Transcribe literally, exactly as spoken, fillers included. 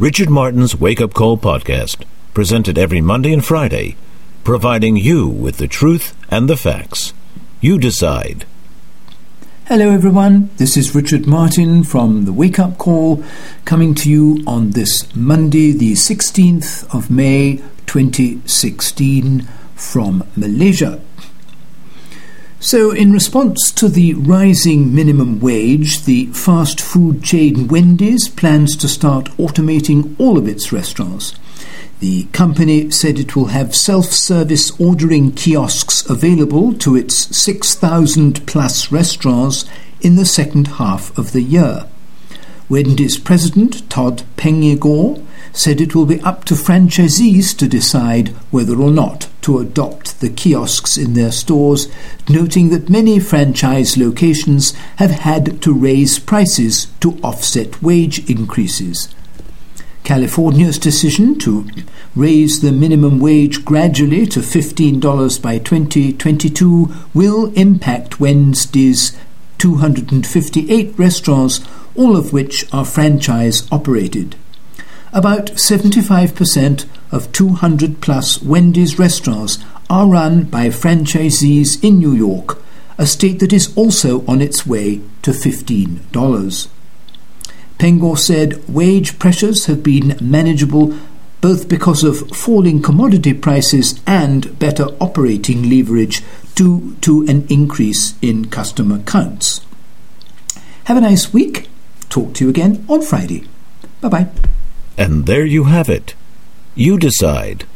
Richard Martin's Wake Up Call podcast, presented every Monday and Friday, providing you with the truth and the facts. You decide. Hello everyone, this is Richard Martin from the Wake Up Call, coming to you on this Monday, the sixteenth of May, twenty sixteen, from Malaysia. So, in response to the rising minimum wage, the fast food chain Wendy's plans to start automating all of its restaurants. The company said it will have self-service ordering kiosks available to its six thousand plus restaurants in the second half of the year. Wendy's president, Todd Penegor, said it will be up to franchisees to decide whether or not to adopt the kiosks in their stores, noting that many franchise locations have had to raise prices to offset wage increases. California's decision to raise the minimum wage gradually to fifteen dollars by twenty twenty-two will impact Wendy's two hundred fifty-eight restaurants, all of which are franchise-operated. About seventy-five percent of two hundred plus Wendy's restaurants are run by franchisees in New York, a state that is also on its way to fifteen dollars. Penegor said wage pressures have been manageable both because of falling commodity prices and better operating leverage due to an increase in customer counts. Have a nice week. Talk to you again on Friday. Bye-bye. And there you have it. You decide.